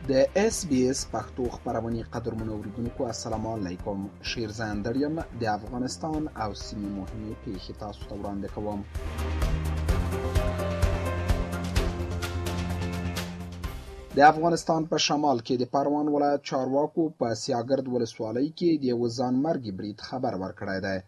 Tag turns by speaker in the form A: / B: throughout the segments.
A: د SBS پښتو خبرونه قدرمنو اوریدونکو السلام علیکم. شیرزان دریم د افغانستان او سیمې مهمې پیښې تاسو ته وړاندې کوم. د افغانستان په شمال کې د پروان ولایت چارواکو په سیاګرد ولسوالۍ کې د یو ځانمرګي برید خبر ورکړی دی.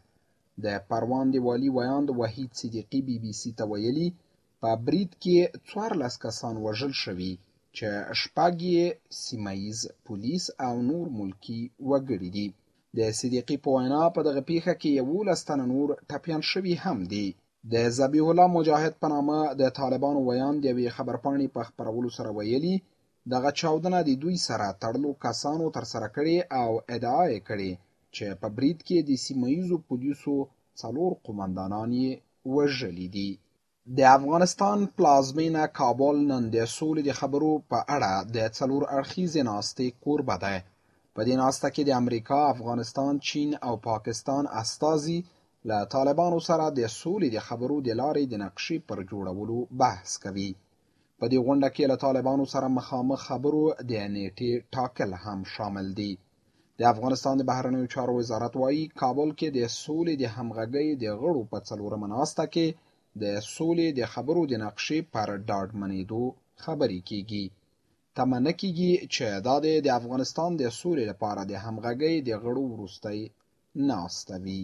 A: د پروان د والي ویاند وحید صدیقي BBC ته ویلي په برید کې 14 کسان وژل شوي چې شپږ یې سیمه‌ییز پولیس او نور ملکي وګړي دي. د صدیقي په وینا په دغه پیښه کې 11 تنه نور ټپیان شوي هم دي. د ذبیح الله مجاهد په نامه د طالبانو ویاند د یوې خبرپاڼې په خپرولو سره ویلي دغه چاودنه د دوی سره تړلو کسانو ترسره کړې او ادعا یې کړې چې په برید کې د سیمه‌ییزو پولیسو 4 قومندانان یې وژلي دي. د افغانستان پلازمینه کابل نن د سولې د خبرو په اړه د 4 اړخیزې ناستې کوربه دی. په دې ناسته کې د امریکا، افغانستان، چین او پاکستان استازي له طالبانو سره د سولې د خبرو د لارې د نقشې پر جوړولو بحث کوي. په دې غونډه کې له طالبانو سره مخامخ خبرو د نیټې ټاکل هم شامل دي. د افغانستان د بهرنیو چارو وزارت وایي کابل کې د سولې د همغږۍ د غړو په 4مه ناسته کې د سولې د خبرو د نقشې پر ډاډمنېدو خبرې کیږي. تمه نه کیږي چې دا د افغانستان د سولې لپاره د همغږۍ د غړو وروستۍ ناسته وي.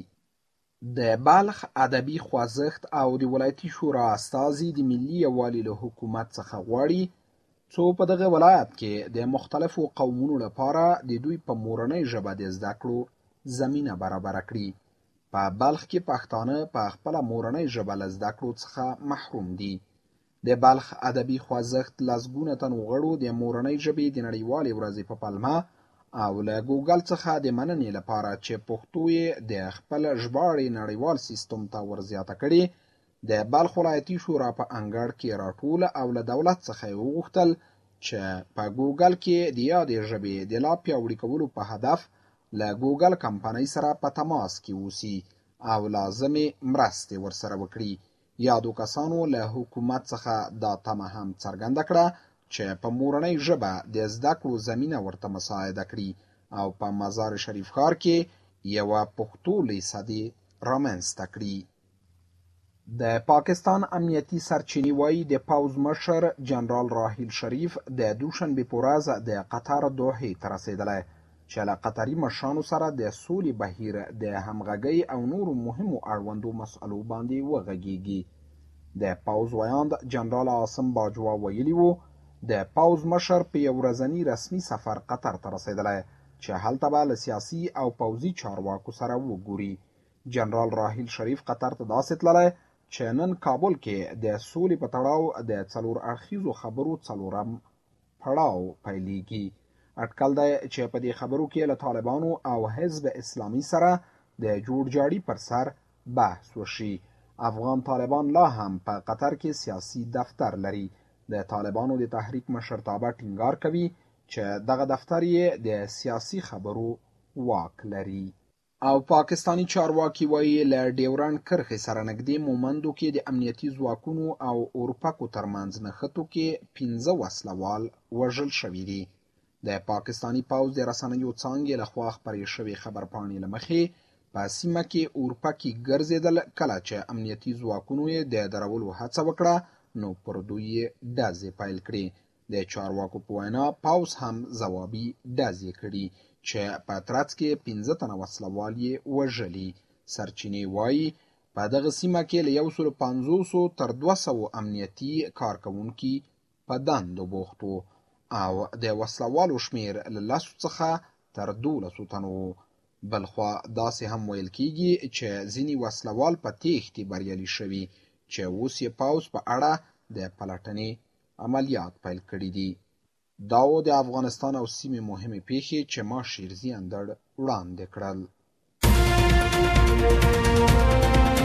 A: د بلخ ادبي خوځښت او د ولایتي شورا استازي د ملي یووالي له حکومت څخه غواړي څو په دغه ولایت کې د مختلفو قومونو لپاره د دوی په مورنۍ ژبه د زده کړو زمینه برابره کړي. په بلخ کې پښتانه په خپل مورنۍ ژبه له زده کړو څخه محروم دي. د بلخ ادبي خوځښت لسګونه تنو غړو د مورنۍ ژبې د نړیوالې ورځې په پلمه او له ګوګل څخه د مننې لپاره چې پښتو یې د خپل ژباړې نړیوال سیستم ته ورزیاته کړي د بلخ ولایتي شورا په انګړ کې راټول او له دولت څخه یې وغوښتل چې په ګوګل کې د یادې ژبې د لا پیاوړي کولو په هدف له ګوګل کمپنۍ سره په تماس کې اوسي او لازمې مرستې ورسره وکړي. یادو کسانو له حکومت څخه دا تمه هم څرګنده کړه چې په مورنۍ ژبه د زده کړو زمینه ورته مساعده کړي او په مزار شریف ښار کې یوه پښتو لیسه دې رامنځته کړي. د پاکستان امنیتي سرچینې وایي د پوځ مشر جنرال راحیل شریف د دوشنبې په ورځ د قطر دوحې ته رسېدلی چې له قطري مشرانو سره د سولې بهیر د همغږۍ او نورو مهمو اړوندو مسئلو باندې وغږېږي. د پوځ ویاند جنرال عاصم باجوا ویلي وو د پوځ مشر په یو ورځني رسمي سفر قطر ته رسېدلی چې هلته به له سیاسي او پوځي چارواکو سره وګوري. جنرال راحیل شریف قطر ته داسې تللی چې نن کابل کې د سولې په تړاو د 4 اړخیزو خبرو 4م پړاو پیلېږي. اټکل دی چې په دې خبرو کې له طالبانو او حزب اسلامي سره د جوړجاړي پر سر بحث وشي. افغان طالبان لا هم په قطر کې سیاسي دفتر لري. د طالبانو د تحریک مشرتابه ټینګار کوي چې دغه دفتر یې د سیاسي خبرو واک لري. او پاکستانی چارواکي وایي له ډیورنډ کرښې سره نږدې مومندو کې د امنیتي ځواکونو او اورپکو ترمنځ نښتو کې 15 وسلوال وژل شوي دي. د پاکستانی پوځ د رسنیو څانګې لخوا خپرې شوې خبرپاڼې له مخې په سیمه کې اورپکي ګرځېدل کله چې امنیتي ځواکونو یې د درولو هڅه وکړه نو پر دوی یې ډزې پیل کړې. د چارواکو په وینا پوځ هم ځوابي ډزې کړي چې په ترڅ کې 15 تنه وسلوال یې وژلي. سرچینې وایي په دغه سیمه کې له 150 تر 200 امنیتي کارکوونکي په دندو بوخت وو او د وسلوالو شمیر له 10 څخه تر 12 تنو. بلخوا داسې هم ویل کیږي چې ځینې وسلوال په تېښتې بریالي شوي چې اوس یې پوځ په اړه د پلټنې عملیات پیل کړي دي. دا و د افغانستان او سیمې مهمې پیښې چې ما شیرزي اندړ وړاندې کړل.